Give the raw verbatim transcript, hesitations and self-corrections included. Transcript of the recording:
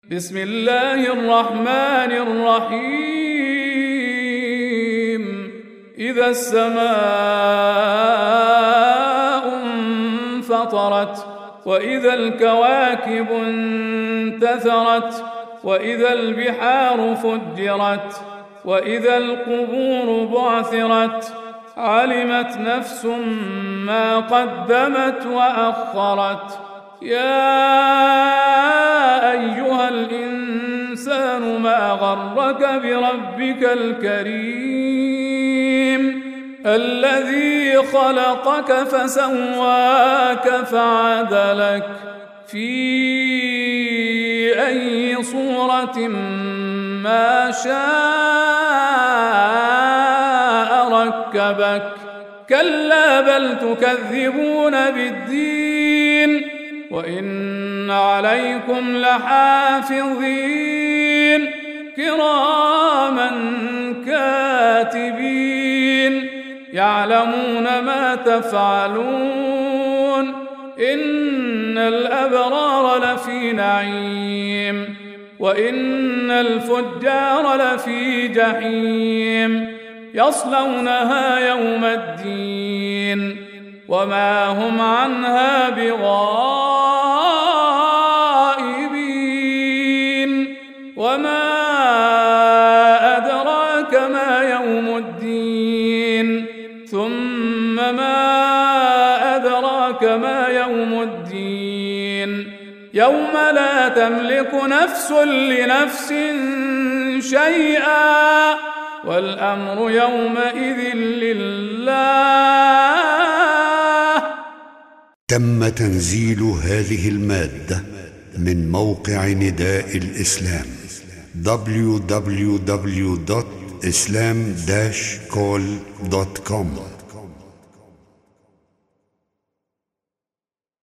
بسم الله الرحمن الرحيم إذا السماء انفطرت وإذا الكواكب انتثرت وإذا البحار فجرت وإذا القبور بعثرت علمت نفس ما قدمت وأخرت يا أيها الإنسان ما غرك بربك الكريم الذي خلقك فسواك فعدلك في أي صورة ما شاء ركبك كلا بل تكذبون بالدين وإن عليكم لحافظين كراما كاتبين يعلمون ما تفعلون إن الأبرار لفي نعيم وإن الفجار لفي جحيم يصلونها يوم الدين وما هم عنها بغائبين وما أدراك ما يوم الدين ثم ما أدراك ما يوم الدين يوم لا تملك نفس لنفس شيئا والأمر يومئذ لله. تم تنزيل هذه المادة من موقع نداء الإسلام دبليو دبليو دبليو دوت إسلام داش كول دوت كوم.